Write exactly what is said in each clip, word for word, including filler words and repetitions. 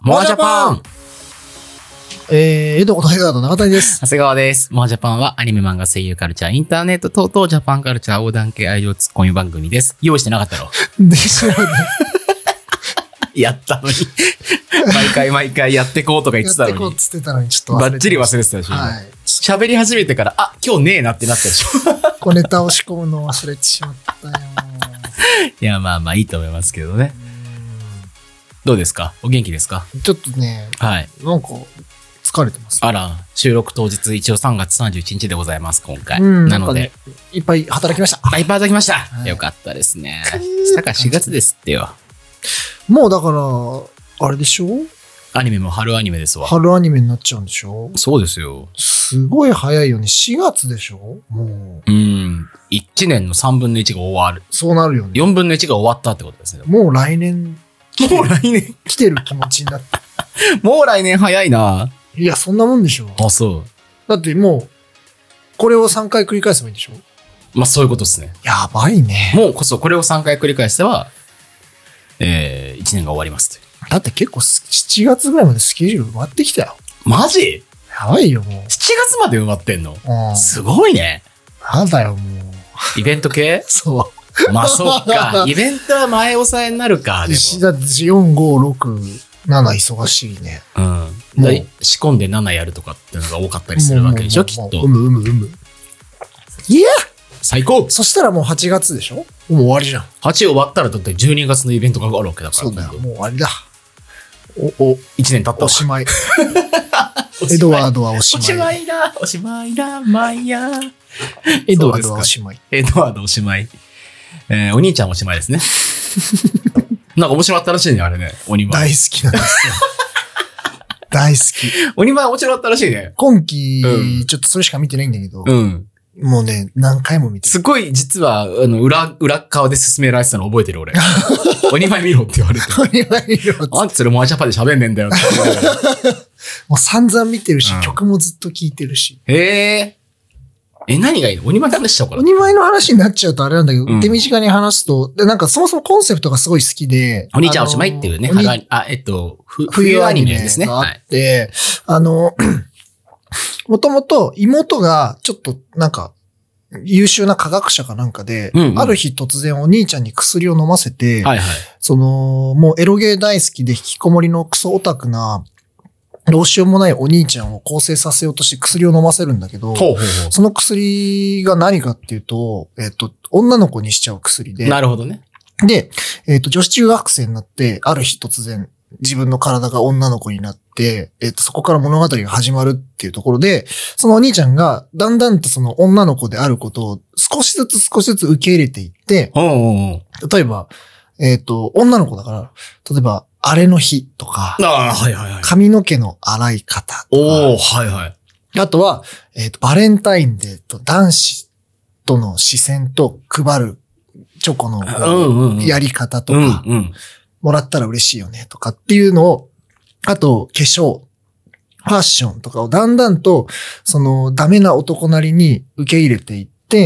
モアジャパンえー、江戸こと江川の中谷です。 長谷川です。モアジャパンはアニメ漫画声優カルチャーインターネット等々ジャパンカルチャー横断系愛情ツッコミ番組です。用意してなかったろでしょうね。 やったのに。毎回毎回やってこうとか言ってたのに。 やってこうっつってたのにちょっと忘れてバッチリ忘れてたでしょ。 はい。 喋り始めてから、あ、今日ねえなってなったでしょ。 小ネタを仕込むのを忘れてしまったよ。 いや、まあまあいいと思いますけどね。どうですか？お元気ですか？ ちょっとね、 はい。 なんか疲れてます。 あら、収録当日一応さんがつさんじゅういちにちでございます、今回。 うん、 なので、 ね、いっぱい働きました。 あ、いっぱい働きました。 はい、 よかったですね。したからしがつですってよ。 もうだから、あれでしょ？ アニメも春アニメですわ。 春アニメになっちゃうんでしょ？ そうですよ。 すごい早いよね。しがつでしょ？もう。うん。いちねんのさんぶんのいちが終わる。 そうなるよね。 よんぶんのいちが終わったってことですね。 もう来年。 もう来年来てる気持ちになって。 もう来年早いな。 いや、そんなもんでしょ。 あ、そう。 だってもう、これをさんかい繰り返せばいいんでしょ？ まあそういうことですね。 やばいね。 もうこそこれをさんかい繰り返しては、えー、いちねんが終わりますと。 だって結構しちがつぐらいまでスケジュール埋まってきたよ。 マジ？ やばいよ、もう。 しちがつまで埋まってんの？ うん。 すごいね。 なんだよ、もう。 イベント系？ そう。 まあそっか。イベントは前抑えになるか。でもだってよん、ご、ろく、なな忙しいね。 うん。 もう仕込んでななやるとかっていうのが多かったりするわけでしょ、きっと。 うむうむうむ。いや最高！ そしたらもうはちがつでしょ？もう終わりじゃん。 はち終わったらだってじゅうにがつのイベントがあるわけだから。 そうだよ。もう終わりだ。 お、お、いちねん経ったわ。 おしまい。エドワードはおしまい。 おしまいだ。おしまいだ。マイヤー。 エドワードはおしまい。 エドワードおしまい。えー、お兄ちゃんおしまいですね。なんか面白かったらしいね、あれね。鬼前。 大好きなんですよ。大好き。 鬼前面白かったらしいね。 今期、 うんちょっとそれしか見てないんだけど、 うん。 もうね、何回も見てる。 すごい、実は、あの、裏、裏側で進められてたの覚えてる俺。鬼前見ろって言われて。 鬼前見ろってあんたそれモアジャパで喋んねえんだよって。 もう散々見てるし、 うん曲もずっと聴いてるし。 へえ。え、何がいいの？鬼前の話しちゃおうかな。 鬼前の話になっちゃうとあれなんだけど、 うん手短に話すと、で、なんかそもそもコンセプトがすごい好きで。 お兄ちゃんおしまいっていうね。 あのはがあ、えっと、ふ冬アニメですね。 があはい。 って、あの、もともと妹がちょっとなんか優秀な科学者かなんかで、 うんうんある日突然お兄ちゃんに薬を飲ませて、 はいはい。そその、もうエロゲー大好きで引きこもりのクソオタクな、どうしようもないお兄ちゃんを更生させようとして薬を飲ませるんだけど、 ほうほうほその薬が何かっていうと、えっと、女の子にしちゃう薬う。 で、 なるほどね。 で、えっと、女子中学生になって、ある日突然、自分の体が女の子になって、えっと、そこから物語が始まるっていうところで、そのお兄ちゃんが、だんだんとその女の子であることを少しずつ少しずつ受け入れていって、 おうおうおう。 例えば、えっと、女の子だから、例えば、荒れの日とか、 ああ、はいはいはい。 髪の毛の洗い方とおおか、 はいはい。 あとは、えっと、バレンタインデーと男子との視線と配るチョコのうんうんうんやり方とうんか、 うん。 もらったら嬉しいよねとかっていうのを、あと、化粧、ファッションとかをだんだんと、その、ダメな男なりに受け入れていって、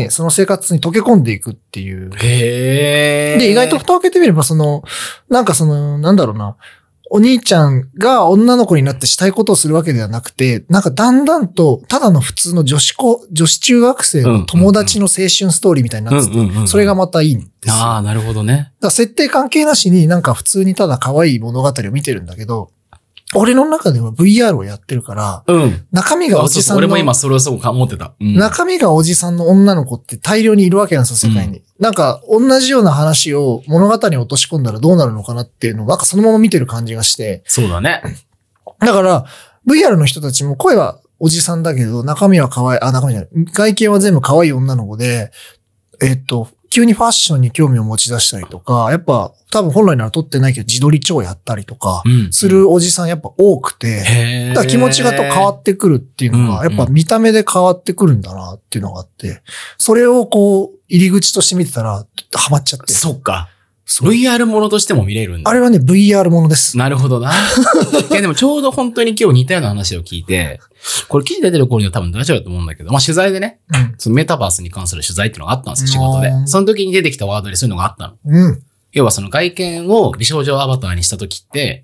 その生活に溶け込んでいくっていう。 へえ。 で、意外と蓋を開けてみれば、その、なんかその、なんだろうな、お兄ちゃんが女の子になってしたいことをするわけではなくて、なんかだんだんと、ただの普通の女子高、女子中学生の友達の青春ストーリーみたいになってて、 うんうんうんうんそれがまたいいんですよ。 ああ、なるほどね。 だから設定関係なしになんか普通にただ可愛い物語を見てるんだけど、俺の中では ブイアール をやってるから、 うん。 中身がおじさんの、 俺も今それをすごく思ってた。うん、 中身がおじさんの女の子って大量にいるわけなんですよ、世界に。 うんなんか、同じような話を物語に落とし込んだらどうなるのかなっていうのを、なんかそのまま見てる感じがして。 そうだね。 だから、ブイアール の人たちも声はおじさんだけど、中身は可愛い、あ、中身じゃない。外見は全部可愛い女の子で、えっと、急にファッションに興味を持ち出したりとか、やっぱ多分本来なら撮ってないけど自撮り超やったりとか、 うんするおじさんやっぱ多くて、 へえ。 だから気持ちがと変わってくるっていうのが、 うんやっぱ見た目で変わってくるんだなっていうのがあって、それをこう、入り口として見てたら、ハマっちゃって。 そっか。 そうブイアール ものとしても見れるんだ。 あれはね、ブイアール ものです。 なるほどな。いやでもちょうど本当に今日似たような話を聞いて、これ記事出てる頃には多分大丈夫だと思うんだけど、まあ取材でね、 うん。 そのメタバースに関する取材っていうのがあったんですよ、仕事でう。んその時に出てきたワードでそういうのがあったの。 うん。 要はその外見を美少女アバターにした時って、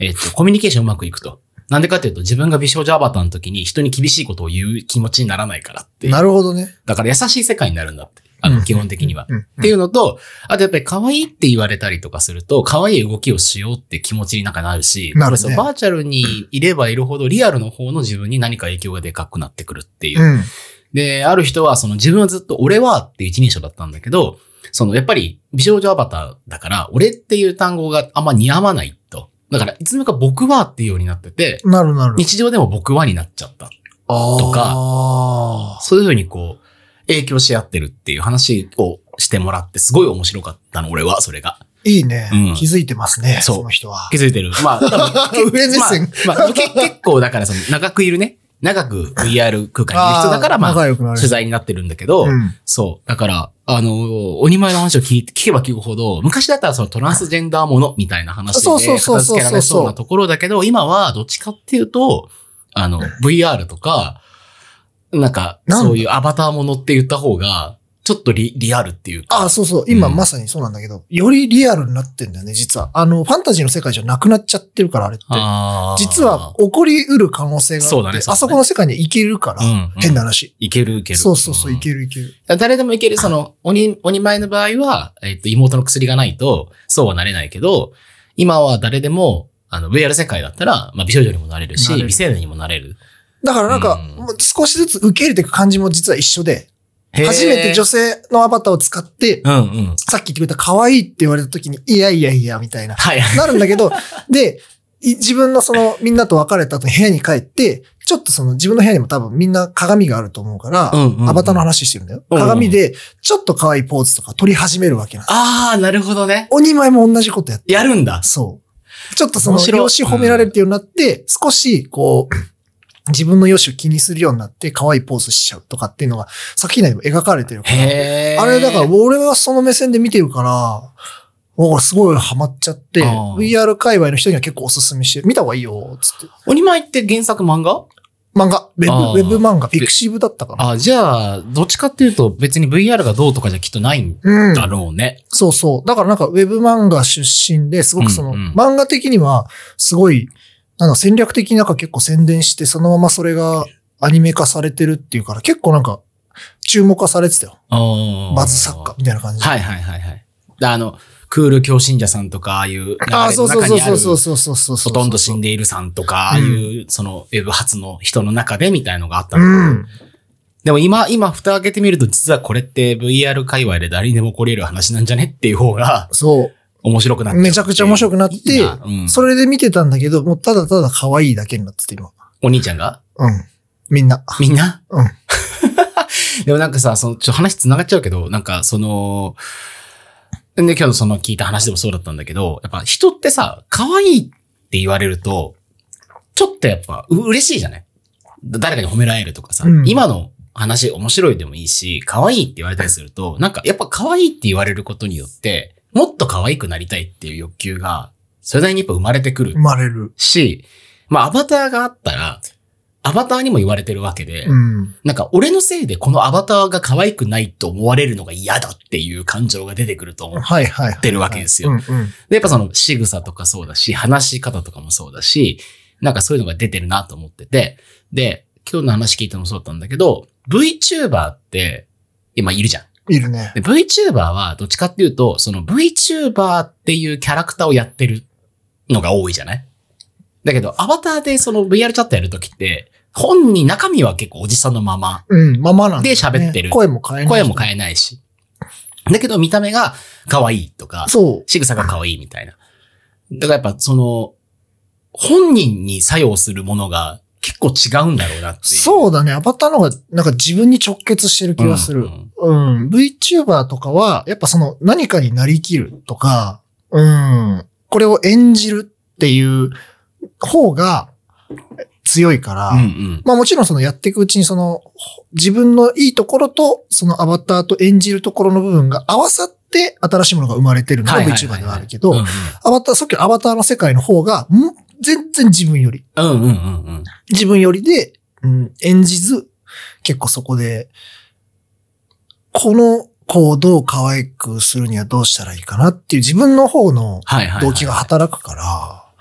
えっと、コミュニケーションうまくいくと。なんでかっていうと、自分が美少女アバターの時に人に厳しいことを言う気持ちにならないからっていう。 なるほどね。 だから優しい世界になるんだって。あの、基本的には。 うんうんうんっていうのと、あとやっぱり可愛いって言われたりとかすると、可愛い動きをしようって気持ちになんかなるし、 なるねそうバーチャルにいればいるほどリアルの方の自分に何か影響がでかくなってくるっていう。 うん。 で、ある人はその自分はずっと俺はっていう一人称だったんだけど、そのやっぱり美少女アバターだから、俺っていう単語があんま似合わないと。だからいつの間にか僕はっていうようになってて、 なるなる。 日常でも僕はになっちゃったとか、 あそういうふうにこう、影響し合ってるっていう話をしてもらって、すごい面白かったの、俺は、それが。 いいね、 うん気づいてますね、 そうその人は。 気づいてる。まあ、多分上目線。 まあ、まあ、け結構だからその、長くいるね。長く ブイアール 空間にいる人だから、まあ、 仲良くなる取材になってるんだけど、 うんそう。だから、あの、鬼前の話を聞いて、聞けば聞くほど、昔だったらそのトランスジェンダーものみたいな話でそうそうそうそうそう片付けられそうなところだけど、今はどっちかっていうと、あの、ブイアール とか、なんか、 なんだそういうアバターものって言った方が、ちょっとリリアルっていうか。 あ、そうそう。今うんまさにそうなんだけど、よりリアルになってんだよね、実は。あの、ファンタジーの世界じゃなくなっちゃってるから、あれって。 あー実は起こり得る可能性があって、 そうだねそうだねあそこの世界に行けるから、 うんうん変な話。 いけるいける。 そうそうそう、 んいけるいける。 誰でもいける、その、鬼、鬼前の場合は、えっと、妹の薬がないと、そうはなれないけど、今は誰でも、あの、ブイアール 世界だったら、まあ、美少女にもなれるし、 なれる未成年にもなれる。 だからなんか、 うんもう少しずつ受け入れていく感じも実は一緒で、 へー初めて女性のアバターを使って、 うんうん。 さっき言ってくれた可愛いって言われた時に、いやいやいや、みたいな。 はい。 なるんだけど、で、い自分のその、みんなと別れた後に部屋に帰って、ちょっとその自分の部屋にも多分みんな鏡があると思うから、 うんうんうんアバターの話してるんだよ。 うんうん鏡で、ちょっと可愛いポーズとか撮り始めるわけなんです。 あー、なるほどね。 鬼前も同じことやって。 やるんだ。 そう。ちょっとその、 面白い容姿褒められるっていうようになって、少し、こう、自分の容姿を気にするようになって、可愛いポーズしちゃうとかっていうのが、作品内でも描かれてるから。 へー。 あれ、だから、俺はその目線で見てるから、おすごいハマっちゃって、 あーブイアール 界隈の人には結構おすすめして、見た方がいいよ、つって。 鬼前って原作漫画漫画、ウェブ、 あーウェブ漫画、ピクシブだったかな。 あ、じゃあ、どっちかっていうと別に ブイアール がどうとかじゃきっとないんうん。 だろうね。 そうそう。だからなんか、ウェブ漫画出身で、すごくその、 うんうん漫画的には、すごい、なんか戦略的になんか結構宣伝して、そのままそれがアニメ化されてるっていうから、結構なんか、注目化されてたよ。 あーバズ作家みたいな感じで。 はいはいはいはい。であの、クール教信者さんとか、ああいう流れああ、 のそうそう中にある、 そうそうそうそうそうそう。 ほとんど死んでいるさんとか、ああいう、その、ウェブ発の人の中でみたいのがあったうの。 ん。 でも今、今、蓋開けてみると、実はこれって ブイアール 界隈で誰にでも起こり得る話なんじゃねっていう方が、 そう。 面白くなっちゃう。 めちゃくちゃ面白くなっていいなうん、 それで見てたんだけど、もうただただ可愛いだけになってて、今。 お兄ちゃんがうん。みんな。 みんなうん。 でもなんかさ、その、ちょ、話繋がっちゃうけど、なんか、その、で、今日のその聞いた話でもそうだったんだけど、やっぱ人ってさ、可愛いって言われると、ちょっとやっぱ、う嬉しいじゃない誰かに褒められるとかさ、 うん今の話面白いでもいいし、可愛いって言われたりすると、なんかやっぱ可愛いって言われることによって、もっと可愛くなりたいっていう欲求が、それなりにやっぱ生まれてくる生まれる。 し、まあアバターがあったら、アバターにも言われてるわけで、 うん。 なんか俺のせいでこのアバターが可愛くないと思われるのが嫌だっていう感情が出てくると思う。 はいはいはい。 ってるわけですようんうん。 で、やっぱその仕草とかそうだし、話し方とかもそうだし、なんかそういうのが出てるなと思ってて、で、今日の話聞いてもそうだったんだけど、VTuber って今いるじゃん。 いるね。 で、VTuber はどっちかっていうと、その VTuber っていうキャラクターをやってるのが多いじゃないだけど、アバターでその ブイアール チャットやるときって、本人中身は結構おじさんのまま。 うん、ままなんだよね。 で喋ってる声も変えない。 声も変えないし。だけど見た目が可愛いとか、 そう。 仕草が可愛いみたいな。だからやっぱその、本人に作用するものが結構違うんだろうなっていう。 そうだね。アバターの方がなんか自分に直結してる気がする。 うんうん。VTuber とかは、やっぱその何かになりきるとか、うん。これを演じるっていう方が強いから、 うんうん。 まあもちろんそのやっていくうちにその自分のいいところとそのアバターと演じるところの部分が合わさって新しいものが生まれてるのが VTuber ではあるけど、 うんうんアバター、さっきのアバターの世界の方が、ん全然自分より、 うんうんうんうん。 自分よりで、うん、演じず、結構そこで、この子をどう可愛くするにはどうしたらいいかなっていう自分の方のはいはいはい。 動機が働くから、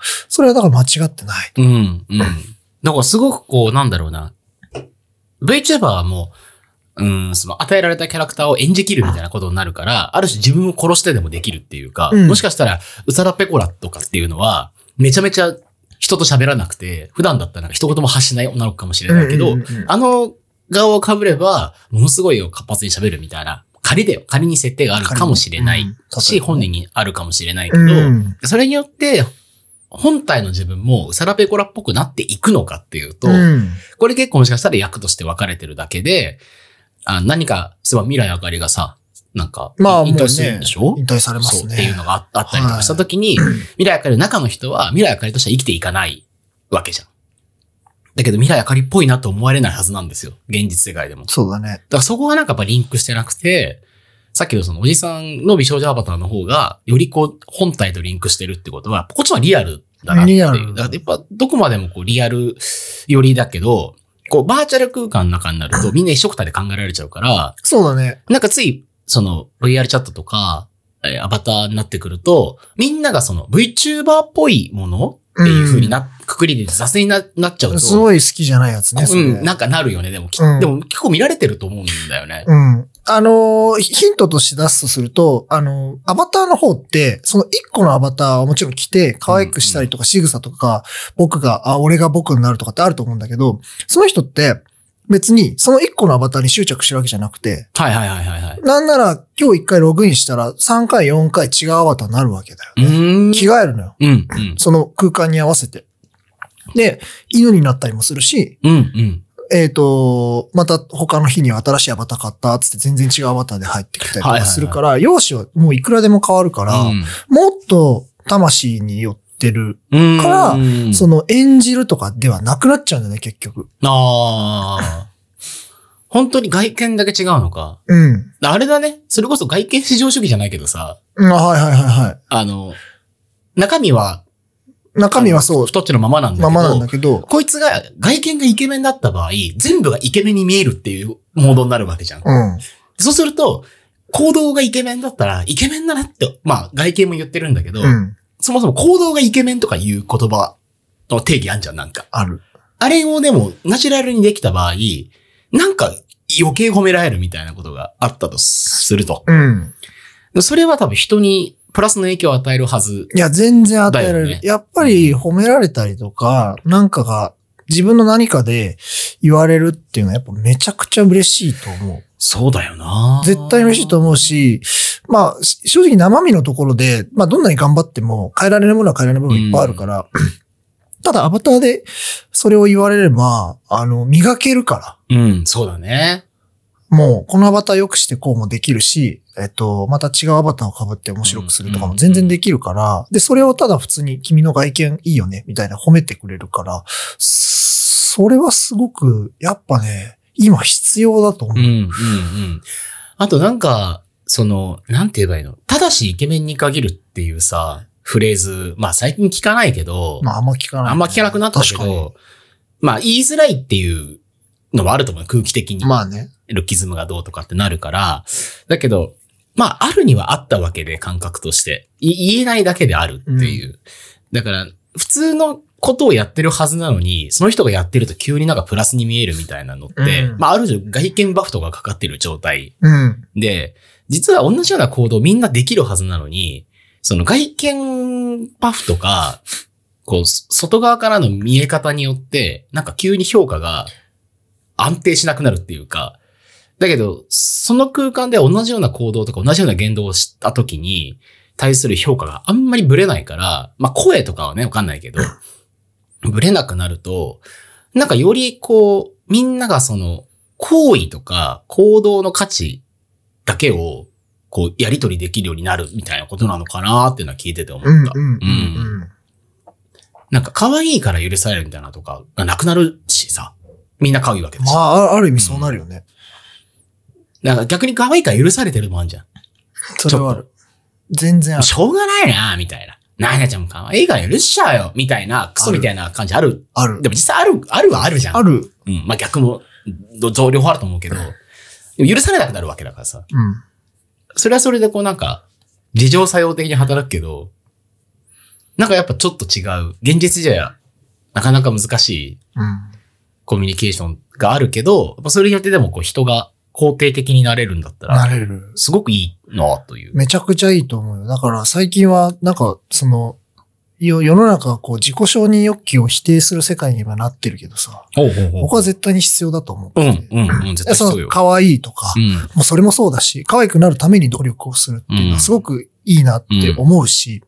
それはだから間違ってない。 うん、うん。だからすごくこう、なんだろうな。VTuber も、うん、その与えられたキャラクターを演じきるみたいなことになるから、ある種自分を殺してでもできるっていうか、うん、もしかしたら、ウサラペコラとかっていうのは、めちゃめちゃ人と喋らなくて、普段だったら一言も発しない女の子かもしれないけど、うんうんうんうん、あの顔を被れば、ものすごい活発に喋るみたいな、仮でよ、仮に設定があるかもしれないし、うん、本人にあるかもしれないけど、うん、それによって、本体の自分もウサラペコラっぽくなっていくのかっていうと、うん、これ結構もしかしたら役として分かれてるだけで、あ何か、そういえば未来あかりがさ、なんか、 まあ、 引退するんでしょ、 ね、引退されますね。 そうっていうのがあったりとかしたときに、はい、未来あかりの中の人は未来あかりとしては生きていかないわけじゃん。だけど未来あかりっぽいなと思われないはずなんですよ。現実世界でも。 そうだね。だからそこがなんかやっぱリンクしてなくて、さっきのそのおじさんの美少女アバターの方が、よりこう、本体とリンクしてるってことは、こっちはリアルだなっていう。リアル。だからやっぱどこまでもこうリアル寄りだけど、こうバーチャル空間の中になるとみんな一緒くたで考えられちゃうから。 そうだね。 なんかつい、その、ロイヤルチャットとか、えー、アバターになってくると、みんながその VTuber っぽいものっていう風にな、うん、くくりで雑にな、なっちゃうと。 すごい好きじゃないやつね。 うん、なんかなるよね。でも、うん、でも結構見られてると思うんだよね。 うん。あのー、ヒントとして出すとすると、あのー、アバターの方って、その一個のアバターをもちろん着て、可愛くしたりとか、仕草とか、僕が、あ、俺が僕になるとかってあると思うんだけど、その人って、別に、その一個のアバターに執着してるわけじゃなくて。 はいはいはいはい、はい。 なんなら、今日一回ログインしたら、さんかい、よんかい違うアバターになるわけだよね。 うん着替えるのよ。 うん、うん。 その空間に合わせて。で、犬になったりもするし、 うん、うん。 えっと、また他の日には新しいアバター買ったつって全然違うアバターで入ってきたりとかするから、はいはいはい、容姿はもういくらでも変わるから、うん、もっと魂によってるから、その演じるとかではなくなっちゃうんだよね、結局。 ああ。本当に外見だけ違うのか。 うん。 あれだね。それこそ外見至上主義じゃないけどさ。 うん、はいはいはいはい。 あの、中身は、 中身はそう。 太っちのままなんだけど。 ままなんだけど。 こいつが外見がイケメンだった場合、全部がイケメンに見えるっていうモードになるわけじゃん。 うん。 そうすると、行動がイケメンだったら、イケメンだなって、まあ外見も言ってるんだけど、うん、そもそも行動がイケメンとかいう言葉の定義あんじゃん、なんか。 ある。 あれをでも、ナチュラルにできた場合、なんか余計褒められるみたいなことがあったとすると。 うん。 それは多分人にプラスの影響を与えるはず、ね。 いや、全然与えられる。やっぱり褒められたりとか、なんかが自分の何かで言われるっていうのはやっぱめちゃくちゃ嬉しいと思う。 そうだよな。 絶対嬉しいと思うし、まあ、正直生身のところで、まあどんなに頑張っても変えられるものは変えられる部分いっぱいあるから、うん、ただアバターでそれを言われれば、あの、磨けるから。 うん、そうだね。 もう、このアバター良くしてこうもできるし、えっと、また違うアバターを被って面白くするとかも全然できるから、で、それをただ普通に君の外見いいよね、みたいな褒めてくれるから、それはすごく、やっぱね、今必要だと思う。 うん、うん、うん。あとなんか、その、なんて言えばいいの？ただしイケメンに限るっていうさ、フレーズ、まあ最近聞かないけど、 まああんま聞かない、ね。 あんま聞かなくなったけど、まあ言いづらいっていうのもあると思う。空気的に。 まあね。 ルッキズムがどうとかってなるから。だけど、まああるにはあったわけで、感覚として。言えないだけであるっていう。うん、だから、普通のことをやってるはずなのに、その人がやってると急になんかプラスに見えるみたいなのって、うん、まあある種外見バフとかかかってる状態。 うん、 で、実は同じような行動みんなできるはずなのに、その外見バフとか、こう、外側からの見え方によって、なんか急に評価が安定しなくなるっていうか、だけど、その空間で同じような行動とか同じような言動をした時に対する評価があんまりブレないから、まあ声とかはね、わかんないけど、ブレなくなると、なんかよりこう、みんながその行為とか行動の価値だけをこうやり取りできるようになるみたいなことなのかなっていうのは聞いてて思った。 うんうんうんうん、 なんか可愛いから許されるみたいなとかがなくなるしさ、みんな可愛いわけだし。 まあ、ある意味そうなるよね。うんだから逆に可愛いから許されてるもんあんじゃん。 それはある。全然ある。 しょうがないなみたいな。ななちゃんも可愛いから許しちゃうよみたいな、クソみたいな感じある。 ある。 でも実際ある、あるはあるじゃん。 ある。 うん。まあ逆も、増量あると思うけど、でも許されなくなるわけだからさ。 うん。 それはそれでこうなんか、自浄作用的に働くけど、 なんかやっぱちょっと違う。現実じゃなかなか難しいうん。 コミュニケーションがあるけど、やっぱそれによってでもこう人が肯定的になれるんだったら、 なれる。 すごくいいなという。 めちゃくちゃいいと思うよ。だから最近は、なんか、その、よ世の中はこう自己承認欲求を否定する世界にはなってるけどさ、 ほうほうほう。 僕は絶対に必要だと思ってうんて。、 うん、うん、絶対そそうよ。 の可愛いとか、 うん。 もうそれもそうだし、可愛くなるために努力をするっていうのはすごくいいなって思うし、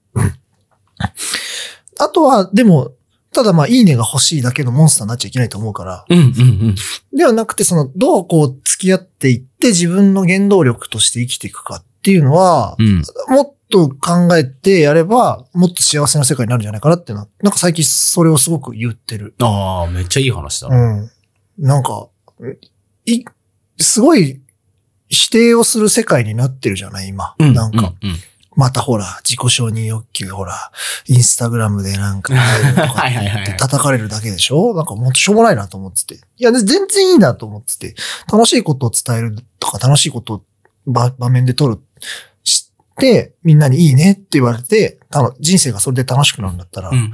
あとは、でも、ただまあ、いいねが欲しいだけのモンスターになっちゃいけないと思うから、 うん、うん、うん。 ではなくて、その、どうこう付き合っていって自分の原動力として生きていくかっていうのは、 うん。 もっと考えてやれば、もっと幸せな世界になるんじゃないかなっていうのは、なんか最近それをすごく言ってる。 ああ、めっちゃいい話だうな。 ん。なんか、い、すごい否定をする世界になってるじゃない、今。 うん。 なんか、 うん、うん。 またほら、自己承認欲求、ほら、インスタグラムでなんか、とかはいはいはいはいって叩かれるだけでしょなんかもうしょうもないなと思ってて。いや、全然いいなと思ってて、楽しいことを伝えるとか、楽しいことを場場面で撮る、して、みんなにいいねって言われて、たの人生がそれで楽しくなるんだったら、 うん、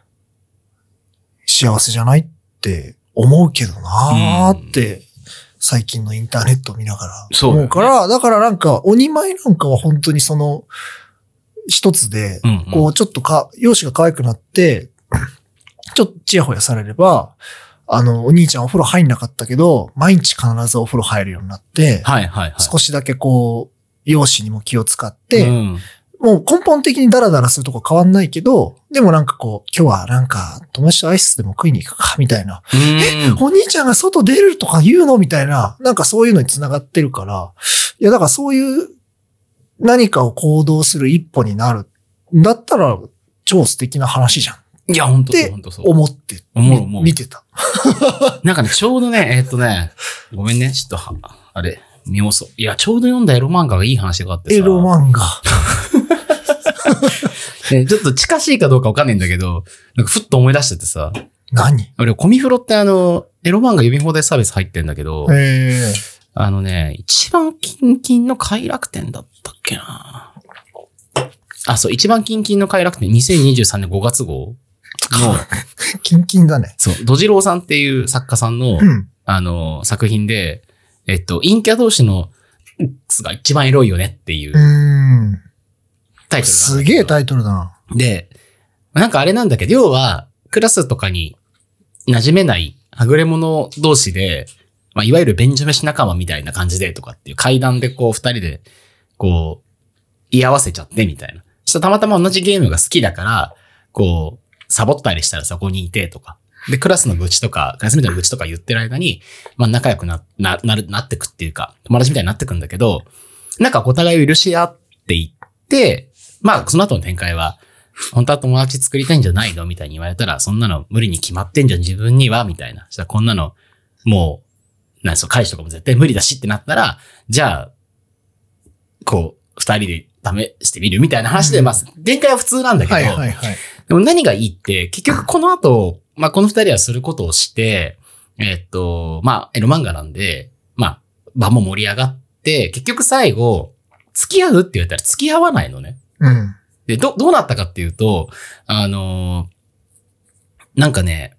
幸せじゃないって思うけどなーって、最近のインターネットを見ながらそうだよね思うから、だからなんか、鬼前なんかは本当にその、一つで、 うんうんこう、ちょっとか、容姿が可愛くなって、ちょっとチヤホヤされれば、あの、お兄ちゃんお風呂入んなかったけど、毎日必ずお風呂入るようになって、 はいはいはい。 少しだけこう、容姿にも気を使っうて、 ん、 もう根本的にダラダラするとこ変わんないけど、でもなんかこう、今日はなんか、友達とアイスでも食いに行くか、みたいな。 うん。 お兄ちゃんが外出るとか言うのみたいな、なんかそういうのに繋がってるから、いやだからそういう何かを行動する一歩になるんだったら、超素敵な話じゃん。 いや、ほんとそう、 でほんとそう。 思って、 思う思う見てた。 なんかね、ちょうどね、えーっとね、ごめんね、ちょっとは、あれ、見もそう。いや、ちょうど読んだエロ漫画がいい話があってさ。 エロ漫画。 ねちょっと近しいかどうかわかんないんだけど、なんかふっと思い出しててさ、 何俺、コミフロってあの、エロ漫画読み放題サービス入ってんだけど、 ええあのね、一番キンキンの快楽天だったっけな。あ、そう、一番キンキンの快楽天、にせんにじゅうさんねんごがつ号の、 キンキンだね。 そう、ドジローさんっていう作家さんの、 うん。 あの、作品で、えっと、陰キャ同士の、つが一番エロいよねっていううーん。 タイトルがあるんだけど。 すげえタイトルだな。 で、なんかあれなんだけど、要は、クラスとかに馴染めない、はぐれ者同士で、まあ、いわゆる便所飯仲間みたいな感じでとかっていう階段でこう、二人で、こう、居合わせちゃってみたいな。そしたらたまたま同じゲームが好きだから、こう、サボったりしたらそこにいてとか。で、クラスの愚痴とか、クラスメートの愚痴とか言ってる間に、まあ仲良くな、な、なる、なってくっていうか、友達みたいになってくんだけど、なんかお互いを許し合っていって、まあその後の展開は、本当は友達作りたいんじゃないのみたいに言われたら、そんなの無理に決まってんじゃん、自分にはみたいな。そしたらこんなの、もう、なんそう、彼氏とかも絶対無理だしってなったら、じゃあ、こう、二人で試してみるみたいな話で、 うんまあ、展開は普通なんだけど、 はいはいはい。 でも何がいいって、結局この後、まあこの二人はすることをして、えっと、まあエロ漫画なんで、まあ場も盛り上がって、結局最後、付き合うって言われたら付き合わないのね。 うん。 で、ど、どうなったかっていうと、あのーなんかね、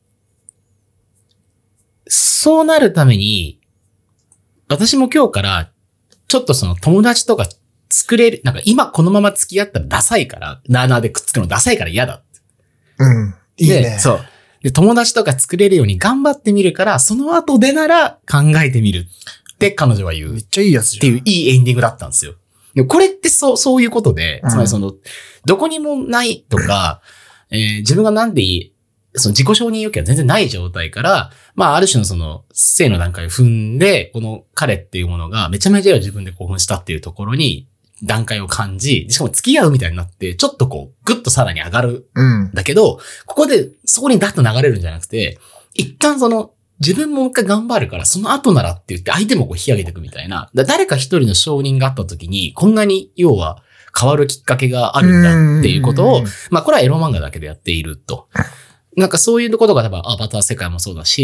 そうなるために、私も今日から、ちょっとその友達とか作れる、なんか今このまま付き合ったらダサいから、なーなーでくっつくのダサいから嫌だ。 うん。いいね。 で、そう。で、友達とか作れるように頑張ってみるから、その後でなら考えてみるって彼女は言う。っめっちゃいいやつじゃん。 ていういいエンディングだったんですよ。でもこれってそう、そういうことで、 うんつまりその、どこにもないとか、えー自分がなんでいい、その自己承認欲求が全然ない状態から、まあある種のその性の段階を踏んで、この彼っていうものがめちゃめちゃ自分で興奮したっていうところに段階を感じ、しかも付き合うみたいになって、ちょっとこう、ぐっとさらに上がるうん。 だけど、ここでそこにダッと流れるんじゃなくて、一旦その自分もう一回頑張るからその後ならって言って相手もこう引き上げていくみたいな。だ誰か一人の承認があった時にこんなに要は変わるきっかけがあるんだっていうことを、まあこれはエロ漫画だけでやっていると。なんかそういうことが多分アバター世界もそうだし、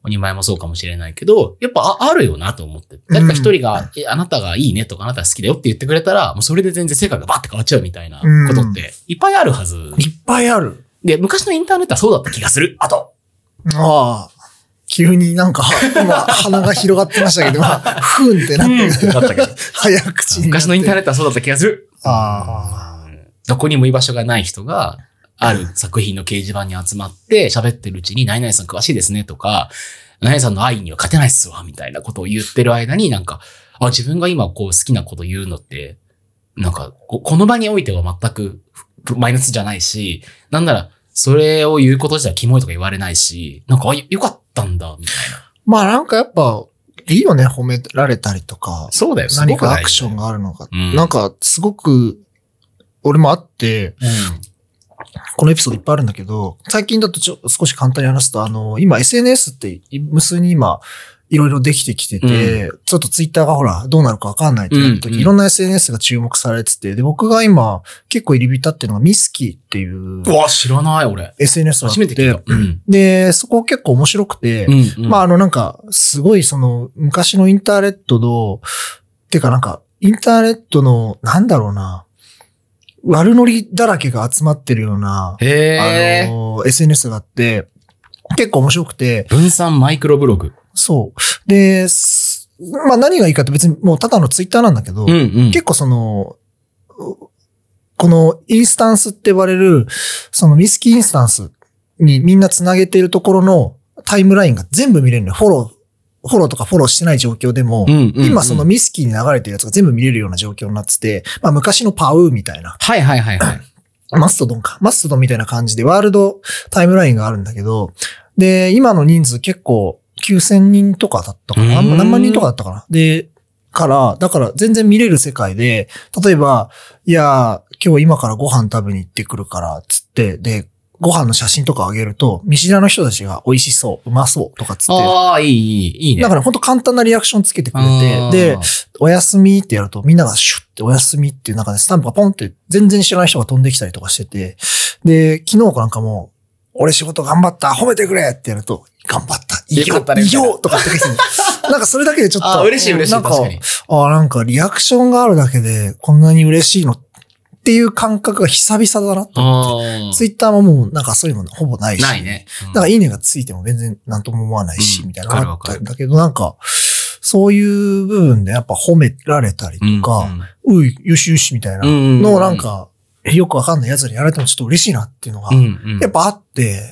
鬼前もそうかもしれないけど、やっぱ あ, あるよなと思って。誰か一人が、うん、え、あなたがいいねとかあなたが好きだよって言ってくれたら、もうそれで全然世界がバッて変わっちゃうみたいなことっていっぱいあるはず。うん、 いっぱいある。 で、昔のインターネットはそうだった気がする。あと。 ああ。急になんか、今、鼻が広がってましたけど、まあ、ふんってなってる。 だったけど。 早口に。 昔のインターネットはそうだった気がする。 ああ。 どこにも居場所がない人が、ある作品の掲示板に集まって喋ってるうちに、何々さん詳しいですねとか、何々さんの愛には勝てないっすわ、みたいなことを言ってる間になんか、あ、自分が今こう好きなこと言うのって、なんか、この場においては全くマイナスじゃないし、なんなら、それを言うこと自体キモいとか言われないし、なんか、あ、よかったんだ、みたいな。 まあなんかやっぱ、いいよね、褒められたりとか。 そうだよ、 何かアクションがあるのか。 うん、 なんか、すごく、俺もあって、 うん、 このエピソードいっぱいあるんだけど、最近だとちょ少し簡単に話すと、あの、今 エスエヌエス って無数に今、いろいろできてきてて、うん、ちょっとツイッターがほら、どうなるかわかんないってなった時、うんうん、いろんな エスエヌエス が注目されてて、で、僕が今、結構入り浸ってるのがミスキーっていう。 うわ、知らない、俺。 エスエヌエス があって。 初めて聞いた。うん、 で、そこ結構面白くて、うんうん、まあ、あの、なんか、すごいその、昔のインターネットの、てかなんか、インターネットの、なんだろうな、悪ノリだらけが集まってるような、 へあの、エスエヌエス があって、結構面白くて。 分散マイクロブログ。 そう。で、まあ何がいいかって別にもうただのツイッターなんだけど、 うんうん、 結構その、このインスタンスって呼ばれる、そのミスキーインスタンスにみんなつなげているところのタイムラインが全部見れるのよ。フォロー。フォローとかフォローしてない状況でも、 うんうんうん、 今そのミスキーに流れてるやつが全部見れるような状況になってて、まあ昔のパウーみたいな。 はいはいはいはい。 マストドンか。マストドンみたいな感じでワールドタイムラインがあるんだけど、で、今の人数結構きゅうせんにんとかだったかな、何万人とかだったかなで、から、だから全然見れる世界で、例えば、いや、今日今からご飯食べに行ってくるから、つって、で、ご飯の写真とかあげると、見知らぬ人たちが美味しそう、うまそうとかつって。 ああ、いい、いい、いいね。 だから本当簡単なリアクションつけてくれて、で、おやすみってやると、みんながシュッっておやすみっていう中でスタンプがポンって全然知らない人が飛んできたりとかしてて、で、昨日かなんかも、俺仕事頑張った、褒めてくれってやると、頑張った、いいよ、いいよとかって書いてる。なんかそれだけでちょっと、 あ、嬉しい嬉しい。 なんか、 確かに。 あ、なんかリアクションがあるだけでこんなに嬉しいのっていう感覚が久々だなと思って。ツイッターももうなんかそういうのほぼないし。 ないね。 うん、だからいいねがついても全然なんとも思わないし、うん、みたいなのがあったんだけど、なんか、そういう部分でやっぱ褒められたりとか、うんうん、うい、よしよしみたいなのをなんか、よくわかんない奴にやられてもちょっと嬉しいなっていうのが、やっぱあって、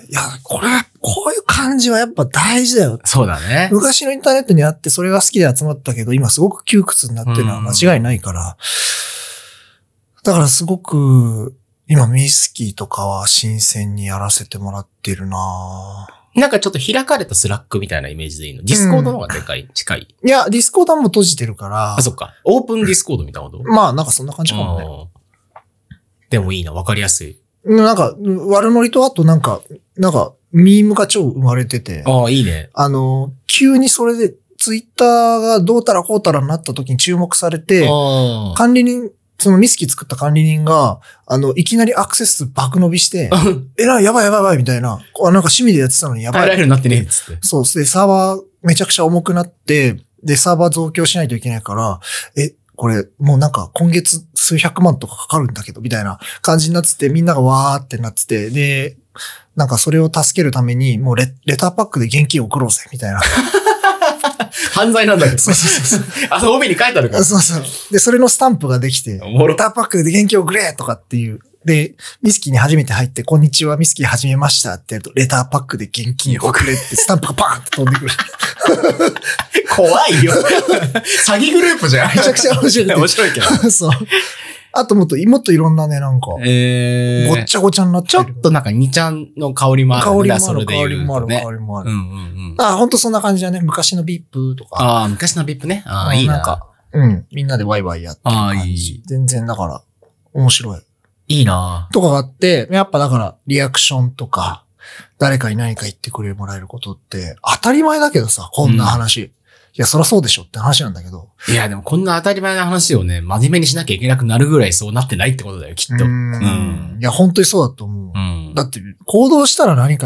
いや、これ、こういう感じはやっぱ大事だよ。 そうだね。 昔のインターネットにあってそれが好きで集まったけど、今すごく窮屈になってるのは間違いないから、だからすごく、今ミスキーとかは新鮮にやらせてもらってるなぁ。 なんかちょっと開かれたスラックみたいなイメージでいいの？ディスコードの方がでかい、うん、近い。 いや、ディスコードも閉じてるから。 あ、そっか。オープンディスコードみたいなこと？ まあ、なんかそんな感じかもね。 でもいいな、わかりやすい。 なんか、悪ノリとあとなんか、なんか、ミームが超生まれてて。 ああ、いいね。 あの、急にそれで、ツイッターがどうたらこうたらになった時に注目されて、管理人、そのミスキー作った管理人が、あの、いきなりアクセス数爆伸びして、えらい、やばいやばいやばいみたいな、なんか趣味でやってたのにやばい。 耐えられるようになってねえっつって。 そう、で、サーバーめちゃくちゃ重くなって、で、サーバー増強しないといけないから、え、これ、もうなんか今月数百万とかかかるんだけど、みたいな感じになってて、みんながわーってなってて、で、なんかそれを助けるために、もうレ、レターパックで現金送ろうぜ、みたいな。 犯罪なんだけど。 そうそうそう。 あの帯に書いてあるから。 そうそう。で、それのスタンプができて、レターパックで現金送れとかっていう。で、ミスキーに初めて入って、こんにちは、ミスキー始めましたってやると、レターパックで現金送れってスタンプがバーンって飛んでくる。 怖いよ。詐欺グループじゃん。 めちゃくちゃ面白い。 面白いけど。 そう。あともっと、もっといろんなね、なんか、 えー、 ごっちゃごちゃになってる。 ちょっとなんかにちゃんの香りもある。 香りもある、 それで言うとね、 香りもある、香りもある。 うんうんうん。 あ、ほんとそんな感じだね。昔のビップとか。 ああ、昔のビップね。ああ、いいな。 なんか、うん。みんなでワイワイやってる感じ。ああ、いい。全然だから、面白い。 いいなとかがあって、やっぱだから、リアクションとか、誰かに何か言ってくれもらえることって、当たり前だけどさ、こんな話。うん、いや、そりゃそうでしょって話なんだけど。 いや、でもこんな当たり前な話をね、真面目にしなきゃいけなくなるぐらいそうなってないってことだよ、きっと。 うん。うん、いや、本当にそうだと思う。うん、だって、行動したら何かに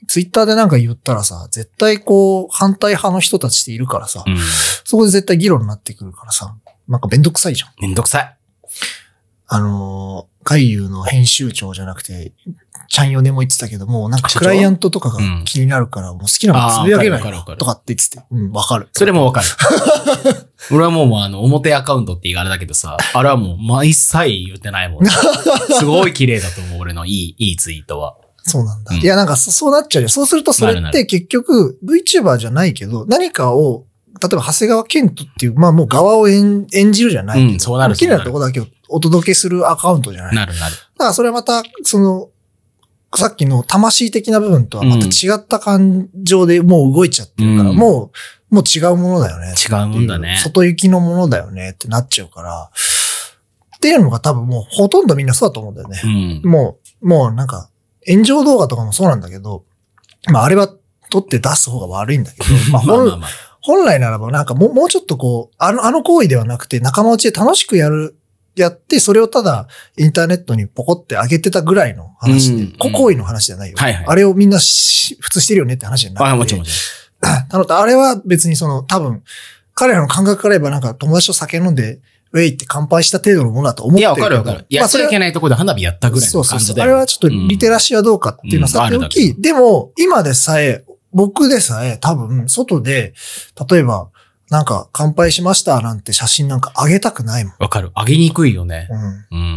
ツイッターでなんか言ったらさ、絶対こう、反対派の人たちっているからさ、 うん、 そこで絶対議論になってくるからさ、なんかめんどくさいじゃん。 めんどくさい。 あのー、海遊の編集長じゃなくて、ちゃんよねも言ってたけども、なんかクライアントとかが気になるから、もう好きなのつぶやけないとかって言ってて、うん、わかる。 それもわかる。俺はもう、もうあの、表アカウントって言いがあれだけどさ、あれはもう、まあ、一切言ってないもん。すごい綺麗だと思う、俺のいい、いいツイートは。 そうなんだ。うん、いや、なんかそ、そうなっちゃうよ。そうするとそれって結局 VTuber じゃないけど、何かを、例えば長谷川健人っていう、まあもう側を演じるじゃないけど、うん、そうなる。綺麗なとこだけをお届けするアカウントじゃない。 なるなる。 だからそれはまた、その、さっきの魂的な部分とはまた違った感情でもう動いちゃってるから、うん、もう、もう違うものだよね。 違うもんだね。 外行きのものだよねってなっちゃうから、っていうのが多分もうほとんどみんなそうだと思うんだよね。うん、もう、もうなんか、炎上動画とかもそうなんだけど、まああれは撮って出す方が悪いんだけど、まあ本、まあまあまあ、本来ならばなんかもう、もうちょっとこう、あの、あの行為ではなくて仲間内で楽しくやる、やって、それをただインターネットにポコって上げてたぐらいの話で、うん、行為の話じゃないよ。はいはい、あれをみんなし普通してるよねって話じゃなくて。 あ、もちろんもちろん。 なので、あれは別にその多分、彼らの感覚から言えばなんか友達と酒飲んで、ウェイって乾杯した程度のものだと思ってるけど。 いや、わかるわかる。やっちゃいけないところで花火やったぐらいの感じで。そうそうそう。 あれはちょっとリテラシーはどうかっていうのはさておき、うんうん、でも、今でさえ、僕でさえ多分、外で、例えば、なんか、乾杯しましたなんて写真なんか上げたくないもん。 わかる。上げにくいよね。 うん。うん。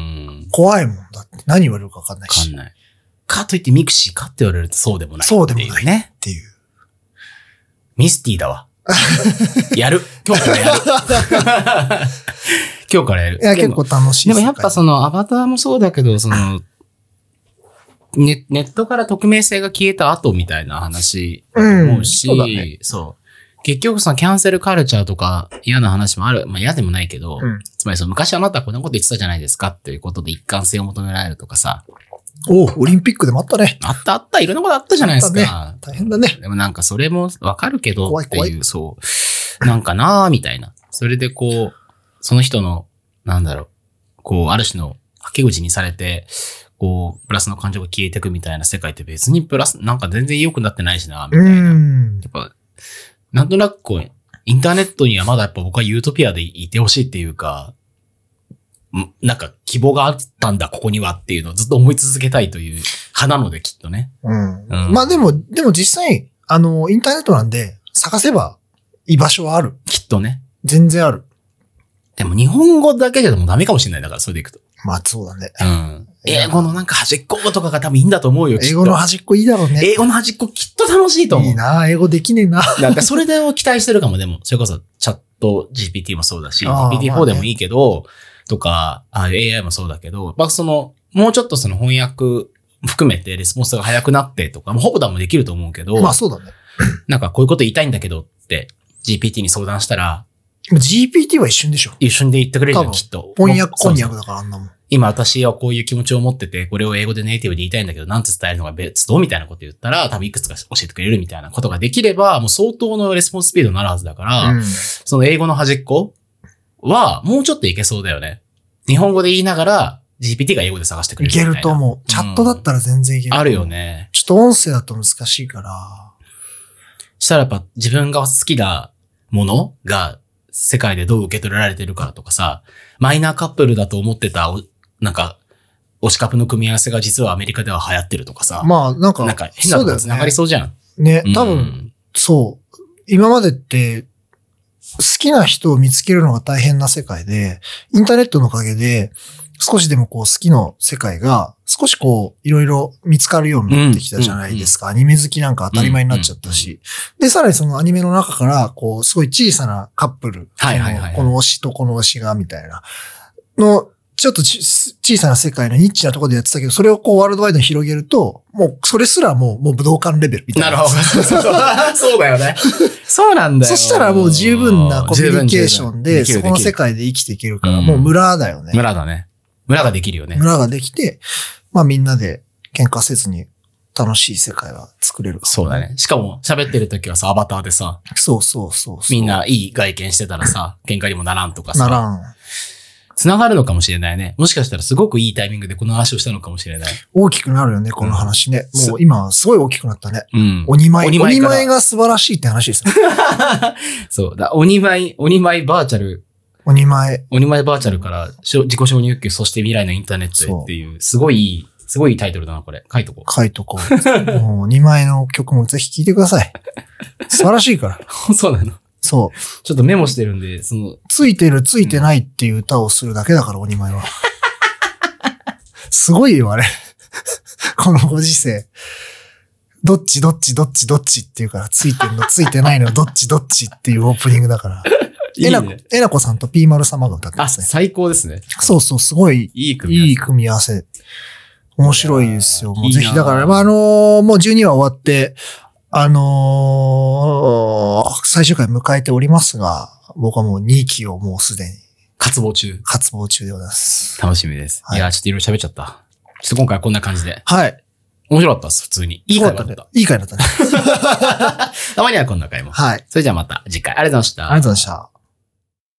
怖いもんだって。何言われるかわかんないし。 わかんない。かといってミクシーかって言われるとそうでもない。 そうでもないね。っていう。 ミスティだわ。やる。今日からやる。今日からやる。 いや、結構楽しい。 でもやっぱそのアバターもそうだけど、その、ネ, ネットから匿名性が消えた後みたいな話だと思うし、うん、そうだね、そう。結局そのキャンセルカルチャーとか嫌な話もある。まあ嫌でもないけど、うん、つまりその昔あなたはこんなこと言ってたじゃないですかっていうことで一貫性を求められるとかさ。 おオリンピックでもあったね。 あったあった、いろんなことあったじゃないですか。 ね、大変だね。 でもなんかそれもわかるけどっていう、 怖い怖いそう。なんかなーみたいな。それでこう、その人の、なんだろう、こう、ある種のはけ口にされて、こう、プラスの感情が消えていくみたいな世界って別にプラス、なんか全然良くなってないしな、みたいな。うんやっぱ、なんとなくこう、インターネットにはまだやっぱ僕はユートピアでいてほしいっていうか、なんか希望があったんだ、ここにはっていうのをずっと思い続けたいという派なので、きっとね。 うん。うん、まあでも、でも実際、あの、インターネットなんで、探せば居場所はある。 きっとね。 全然ある。 でも日本語だけじゃもうダメかもしれない。だから、それでいくと。 まあそうだね。 うん。英語のなんか端っことかが多分いいんだと思うよ、 英語の端っこいいだろうね。 英語の端っこきっと楽しいと思う。 いいな英語できねえな。 なんかそれで期待してるかも。でも、それこそチャット ジーピーティー もそうだし、ジーピーティーフォー でもいいけど、とか、あ エーアイ もそうだけど、まあその、もうちょっとその翻訳含めてレスポンスが早くなってとか、もうほぼだもできると思うけど、 まあそうだね。 なんかこういうこと言いたいんだけどって ジーピーティー に相談したら、 ジーピーティー は一瞬でしょ。 一瞬で言ってくれるじゃん、きっと。 翻訳こんにゃくだからあんなもん。 今私はこういう気持ちを持ってて、これを英語でネイティブで言いたいんだけど、なんて伝えるのが別とみたいなこと言ったら、多分いくつか教えてくれるみたいなことができれば、もう相当のレスポンススピードになるはずだから、うん、その英語の端っこは、もうちょっといけそうだよね。日本語で言いながら、ジーピーティー が英語で探してくれるみたいな。 いけると思う。チャットだったら全然いける、うん。 あるよね。 ちょっと音声だと難しいから。 したらやっぱ自分が好きなものが世界でどう受け取られてるからとかさ、マイナーカップルだと思ってた、なんか、推しカップの組み合わせが実はアメリカでは流行ってるとかさ。 まあ、なんか、 なんか変なところ繋がりそうじゃん。 ね、多分、うん、そう。今までって、好きな人を見つけるのが大変な世界で、インターネットのおかげで、少しでもこう好きな世界が、少しこう、いろいろ見つかるようになってきたじゃないですか。うんうんうん、アニメ好きなんか当たり前になっちゃったし。うんうんうん、で、さらにそのアニメの中から、こう、すごい小さなカップル。 はいはいはい、はい。 この推しとこの推しが、みたいな。の、ちょっとち小さな世界のニッチなところでやってたけど、それをこうワールドワイドに広げると、もうそれすらもう、もう武道館レベルみたいな。 なるほど。そうだよね。そうなんだよ。 そしたらもう十分なコミュニケーションで、そこの世界で生きていけるから、もう村だよね。 村だね。村ができるよね。 村ができて、まあみんなで喧嘩せずに楽しい世界は作れるから、ね。 そうだね。しかも喋ってる時はさ、アバターでさ。 そうそうそうそう。 みんないい外見してたらさ、喧嘩にもならんとかさ。 ならん。 繋がるのかもしれないね。もしかしたらすごくいいタイミングでこの話をしたのかもしれない。 大きくなるよね、この話ね。 うん、 もう今、すごい大きくなったね。 うん。 鬼前。 鬼前鬼前が素晴らしいって話ですね。 そう。だ鬼前、鬼前バーチャル。 鬼前。 鬼前バーチャルから自己承認欲求、そして未来のインターネットへっていう、すごいいい、すごいいいタイトルだな、これ。書いとこう。 書いとこう。もう鬼前の曲もぜひ聴いてください。素晴らしいから。 そうなの。 そう。 ちょっとメモしてるんで、その。 ついてるついてないっていう歌をするだけだから、鬼前は。すごいよ、あれ。このご時世。どっちどっちどっちどっちっていうから、ついてるのついてないのどっちどっちっていうオープニングだから。いいね、えなこ、えなこさんとピーマル様が歌ってますね。 あ、最高ですね。 そうそう、すごい、 いい組み合わせ。 いい組み合わせ。面白いですよ。もうぜひ、だから、まあ、あのー、もうじゅうにわ終わって、あのー、最終回迎えておりますが、僕はもうにきをもうすでに。 渇望中。 渇望中でございます。 楽しみです。はい、いや、ちょっといろいろ喋っちゃった。ちょっと今回はこんな感じで。 はい。 面白かったです、普通に。いい回だった。 いい回だったね。 たまにはこんな回も。 はい。 それじゃあまた次回。ありがとうございました。 ありがとうございました。